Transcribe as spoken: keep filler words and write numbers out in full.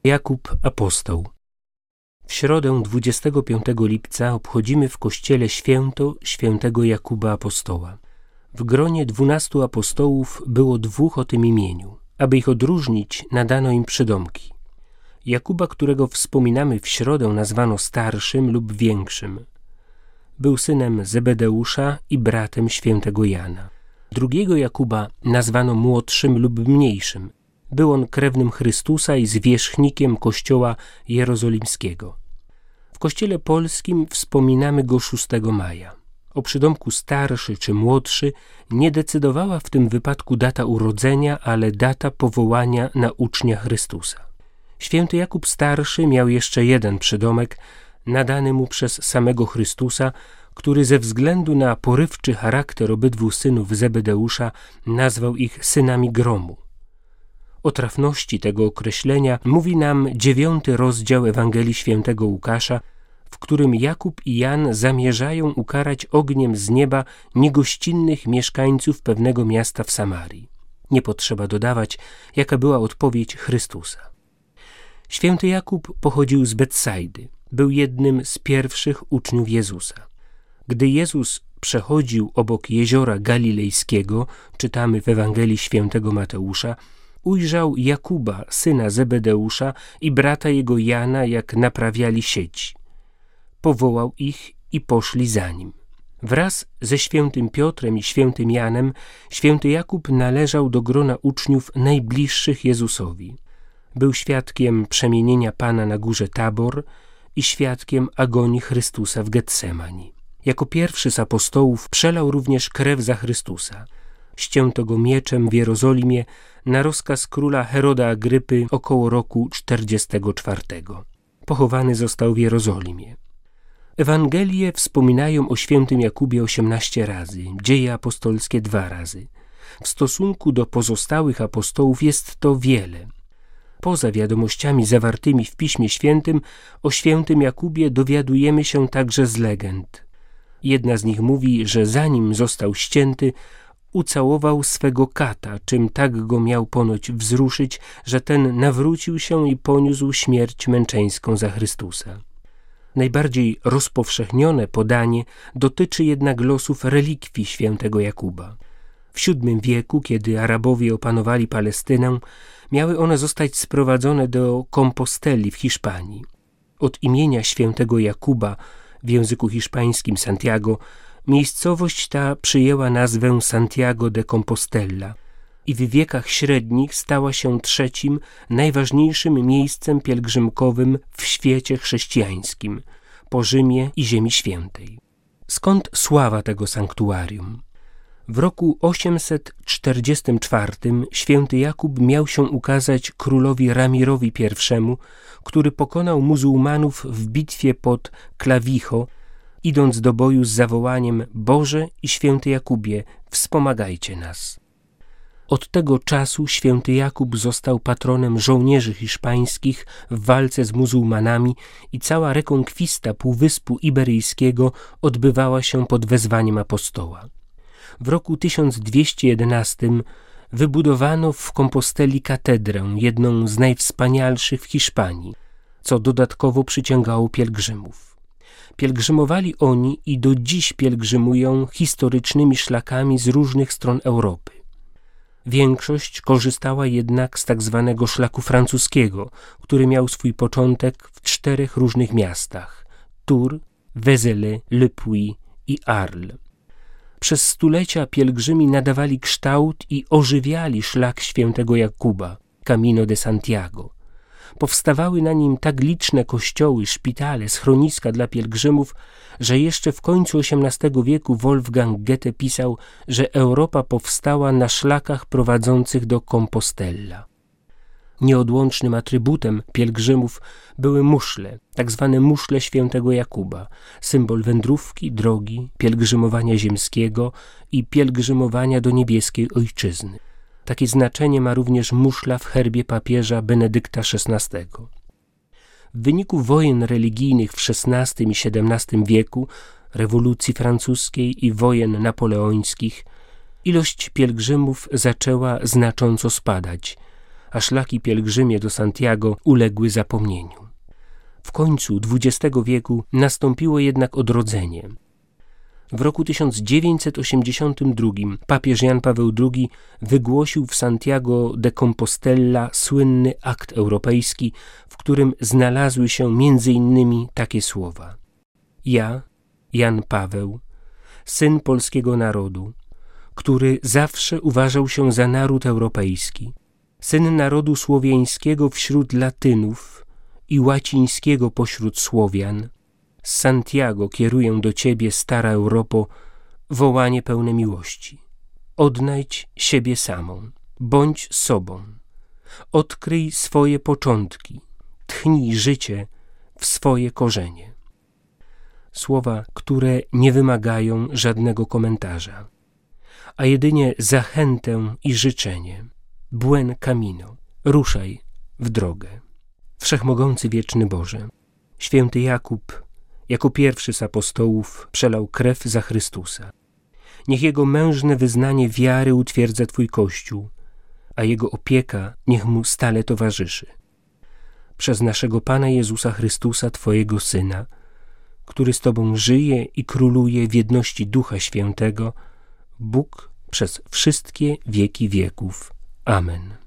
Jakub Apostoł. W środę dwudziestego piątego lipca obchodzimy w kościele święto świętego Jakuba Apostoła. W gronie dwunastu apostołów było dwóch o tym imieniu. Aby ich odróżnić, nadano im przydomki. Jakuba, którego wspominamy w środę, nazwano starszym lub większym. Był synem Zebedeusza i bratem świętego Jana. Drugiego Jakuba nazwano młodszym lub mniejszym. Był on krewnym Chrystusa i zwierzchnikiem kościoła jerozolimskiego. W kościele polskim wspominamy go szóstego maja. O przydomku starszy czy młodszy nie decydowała w tym wypadku data urodzenia, ale data powołania na ucznia Chrystusa. Święty Jakub Starszy miał jeszcze jeden przydomek, nadany mu przez samego Chrystusa, który ze względu na porywczy charakter obydwu synów Zebedeusza nazwał ich synami gromu. O trafności tego określenia mówi nam dziewiąty rozdział Ewangelii Świętego Łukasza, w którym Jakub i Jan zamierzają ukarać ogniem z nieba niegościnnych mieszkańców pewnego miasta w Samarii. Nie potrzeba dodawać, jaka była odpowiedź Chrystusa. Święty Jakub pochodził z Betsajdy. Był jednym z pierwszych uczniów Jezusa. Gdy Jezus przechodził obok jeziora Galilejskiego, czytamy w Ewangelii Świętego Mateusza, ujrzał Jakuba, syna Zebedeusza i brata jego Jana, jak naprawiali sieci. Powołał ich i poszli za nim. Wraz ze świętym Piotrem i świętym Janem święty Jakub należał do grona uczniów najbliższych Jezusowi. Był świadkiem przemienienia Pana na górze Tabor i świadkiem agonii Chrystusa w Getsemani. Jako pierwszy z apostołów przelał również krew za Chrystusa. Ścięto go mieczem w Jerozolimie na rozkaz króla Heroda Agrypy około roku czterdziestego czwartego. Pochowany został w Jerozolimie. Ewangelie wspominają o świętym Jakubie osiemnaście razy, dzieje apostolskie dwa razy. W stosunku do pozostałych apostołów jest to wiele. Poza wiadomościami zawartymi w Piśmie Świętym o świętym Jakubie dowiadujemy się także z legend. Jedna z nich mówi, że zanim został ścięty, ucałował swego kata, czym tak go miał ponoć wzruszyć, że ten nawrócił się i poniósł śmierć męczeńską za Chrystusa. Najbardziej rozpowszechnione podanie dotyczy jednak losów relikwii świętego Jakuba. W siódmym wieku, kiedy Arabowie opanowali Palestynę, miały one zostać sprowadzone do Komposteli w Hiszpanii. Od imienia świętego Jakuba w języku hiszpańskim Santiago miejscowość ta przyjęła nazwę Santiago de Compostela i w wiekach średnich stała się trzecim, najważniejszym miejscem pielgrzymkowym w świecie chrześcijańskim, po Rzymie i Ziemi Świętej. Skąd sława tego sanktuarium? W roku osiemset czterdziestym czwartym święty Jakub miał się ukazać królowi Ramirowi pierwszemu, który pokonał muzułmanów w bitwie pod Clavijo, idąc do boju z zawołaniem: Boże i święty Jakubie, wspomagajcie nas. Od tego czasu święty Jakub został patronem żołnierzy hiszpańskich w walce z muzułmanami i cała rekonkwista Półwyspu Iberyjskiego odbywała się pod wezwaniem apostoła. W roku tysiąc dwieście jedenastym wybudowano w Komposteli katedrę, jedną z najwspanialszych w Hiszpanii, co dodatkowo przyciągało pielgrzymów. Pielgrzymowali oni i do dziś pielgrzymują historycznymi szlakami z różnych stron Europy. Większość korzystała jednak z tak zwanego szlaku francuskiego, który miał swój początek w czterech różnych miastach: Tours, Vézelay, Le Puy i Arles. Przez stulecia pielgrzymi nadawali kształt i ożywiali szlak świętego Jakuba, Camino de Santiago. Powstawały na nim tak liczne kościoły, szpitale, schroniska dla pielgrzymów, że jeszcze w końcu osiemnastego wieku Wolfgang Goethe pisał, że Europa powstała na szlakach prowadzących do Compostela. Nieodłącznym atrybutem pielgrzymów były muszle, tak zwane muszle świętego Jakuba, symbol wędrówki, drogi, pielgrzymowania ziemskiego i pielgrzymowania do niebieskiej ojczyzny. Takie znaczenie ma również muszla w herbie papieża Benedykta szesnastego. W wyniku wojen religijnych w szesnastym i siedemnastym wieku, rewolucji francuskiej i wojen napoleońskich, ilość pielgrzymów zaczęła znacząco spadać, a szlaki pielgrzymie do Santiago uległy zapomnieniu. W końcu dwudziestego wieku nastąpiło jednak odrodzenie. W roku tysiąc dziewięćset osiemdziesiątym drugim papież Jan Paweł drugi wygłosił w Santiago de Compostela słynny akt europejski, w którym znalazły się między innymi takie słowa: ja, Jan Paweł, syn polskiego narodu, który zawsze uważał się za naród europejski, syn narodu słowiańskiego wśród Latynów i łacińskiego pośród Słowian, z Santiago kieruję do Ciebie, stara Europo, wołanie pełne miłości. Odnajdź siebie samą, bądź sobą, odkryj swoje początki, tchnij życie w swoje korzenie. Słowa, które nie wymagają żadnego komentarza, a jedynie zachętę i życzenie. Buen camino, ruszaj w drogę. Wszechmogący wieczny Boże, święty Jakub jako pierwszy z apostołów przelał krew za Chrystusa. Niech jego mężne wyznanie wiary utwierdza Twój Kościół, a jego opieka niech mu stale towarzyszy. Przez naszego Pana Jezusa Chrystusa, Twojego Syna, który z Tobą żyje i króluje w jedności Ducha Świętego, Bóg przez wszystkie wieki wieków. Amen.